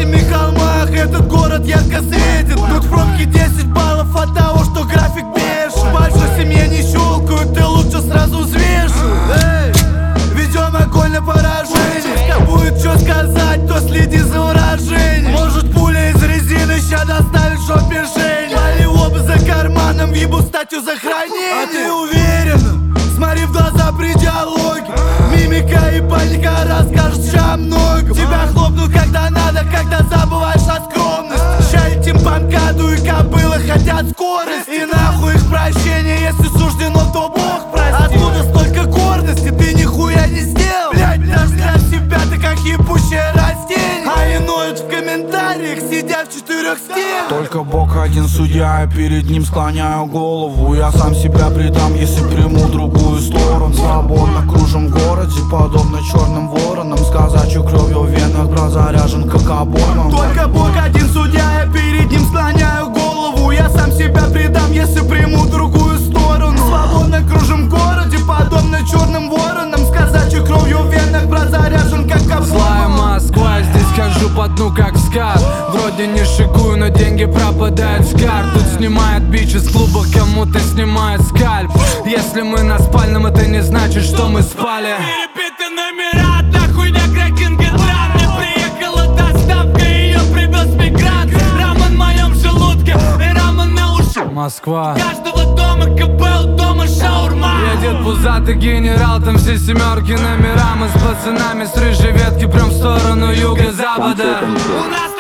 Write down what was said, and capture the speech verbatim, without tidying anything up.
дальними холмах этот город ярко светит. Тут в пробке десять баллов от того, что график пеший. В большой семье не щелкают, ты лучше сразу взвешивай. Эй, ведем огонь на поражение. Если будет что сказать, то следи за выражением. Может пуля из резины ща доставит жопе жжение. Вали оба за карманом, ебу статью за хранение. А ты уверен? Смотри в глаза при диалоге. Мимика и паника расскажут ща много. Тебя хлопнут когда надо, когда забываешь о скромности. Ща летим по МКАДу и кобылы хотят скорость. И нахуй их прощение, если суждено, то Бог простит. Откуда столько гордости, ты нихуя не сделал. Блять, даже для себя ты как ебучее растение. А и ноют в комментариях, сидя в четырех стенах. Только Бог один судья, я перед ним склоняю голову. Я сам себя предам, если приму другую сторону. Свободно кружим в городе, подобно черным воронам. С казачьей кровью в венах брат заряжен как обоймом. Только Бог один судья, я перед ним склоняю голову. Я сам себя предам, если приму другую сторону. Свободно кружим в городе, подобно черным воронам. С казачьей кровью в венах брат заряжен как обоймом. Злая Москва, здесь хожу по дну как скат. Вроде не шикую, но деньги пропадают с карт. Тут снимают бичи с клубов, кому-то снимает скальп. Если мы на спальном, это не значит, что мы спали. Перебиты номера, одна хуйня, крекинг и драм. Мне приехала доставка, ее привез мигрант. Рамен в моем желудке и рамен на ушах. Москва. Каждого дома КПЛ, дома шаурма. Едет пузатый генерал, там все семерки номера. Мы с пацанами с рыжей ветки прям в сторону юго-запада. У нас